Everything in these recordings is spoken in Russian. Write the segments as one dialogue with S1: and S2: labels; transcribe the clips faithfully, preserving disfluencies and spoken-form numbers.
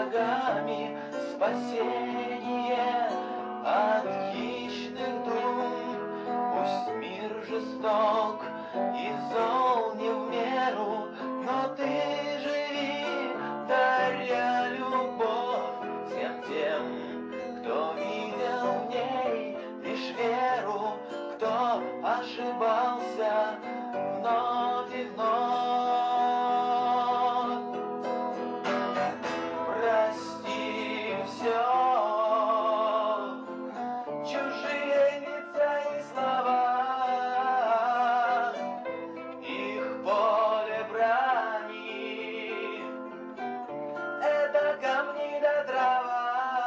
S1: шагами спасение от хищных дум. Пусть мир жесток и зол не в меру, но ты живи, даря любовь всем тем, кто видел в ней лишь веру, кто ошибался вновь и вновь. Прости все, чужие лица и слова, их поле брани, это камни да трава.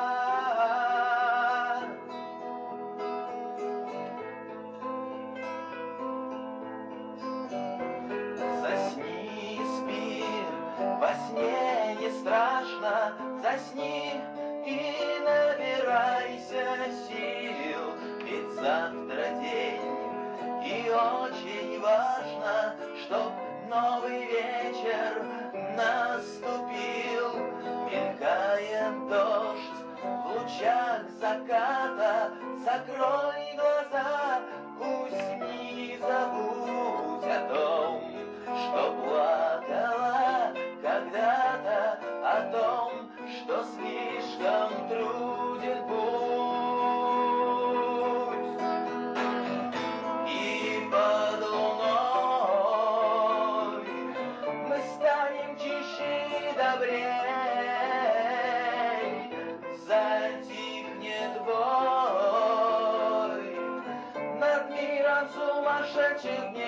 S1: Засни, спи, во сне не страшно, засни и набирайся сил, ведь завтра день, и очень важно, чтоб новый вечер наступил. Мелькает дождь в лучах заката, закрой глаза, усни, забудь о том, что плакала когда-то, о том, что слишком труден путь. И под луной мы станем чище и добрей, затихнет бой над миром сумасшедших дней.